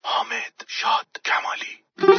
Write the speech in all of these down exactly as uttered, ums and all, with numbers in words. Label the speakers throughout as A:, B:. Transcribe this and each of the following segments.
A: حامد شاد کمالی.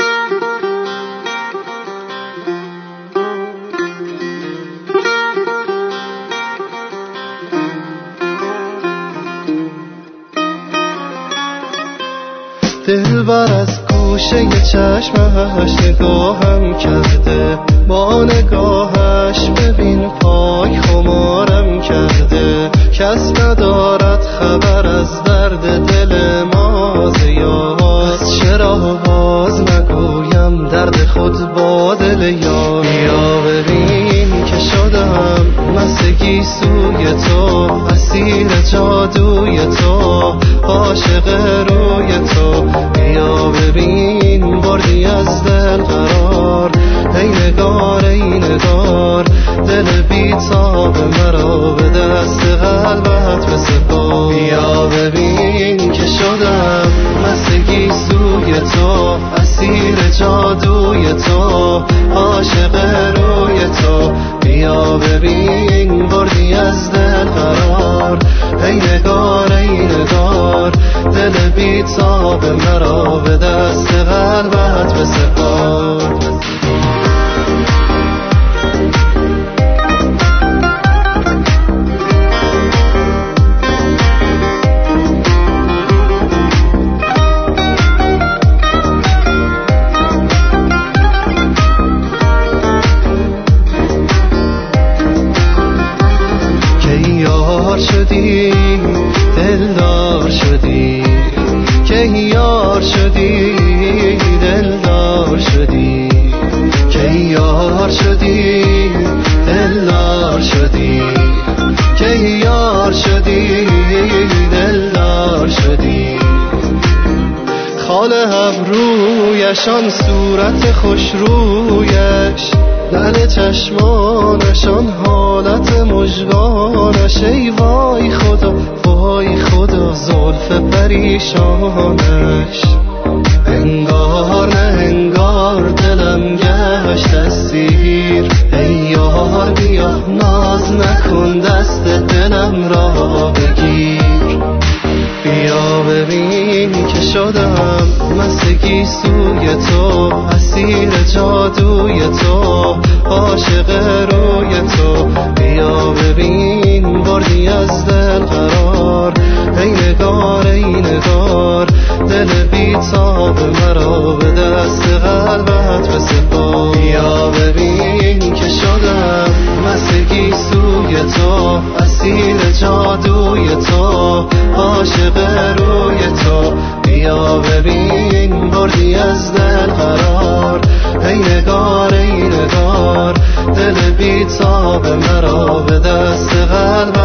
B: دلبر از گوشه چشمش نگاهم کرده، با نگاهش ببین پای خمارم کرده. کس ندارد خبر از درد دل ما زیاد، چرا باز نگویم درد خود با دل یار. یا ببین که شدم مستگی سوی تو، اسیر جادوی تو، عاشق روی تو. یا ببین بردی از دل قرار، ای نگار ای نگار، دل بی‌تاب مرا به دست قلبت بسپار. یا ببین که شدم مستگی سوی تو، اسیر جادوی تو، عاشق روی تو. یا ببین بردی از دل قرار، ای نگار ای نگار، دل بی‌تاب مرا به دست قلبت بسپار. شدی دلدار شدی، که یار شدی دلدار شدی، که یار شدی دلدار شدی، که یار شدی دلدار شدی. خال ابرویشان صورت خوش رویش، لعل چشمانشان حالت مژگانش. ای وای خدا وای خدا زلف پریشانش. انگار نه انگار دلم گشت اسیر، ای یار بیا ناز نکن دست دلم را بگیر. بیا ببین که شدم مستگی سوی تو، اسیر جادوی تو، عاشق روی تو. بیا ببین بردی از دل قرار، ای نگار ای نگار، دل بی‌تاب مرا به دست قلبت بسپار. بیا ببین که شدم مستگی سوی تو، اسیر جادوی تو، عاشق روی تو. بیا ببین بردی از دل قرار، ای نگار ای نگار، دل بی‌تاب مرا به دست قلبت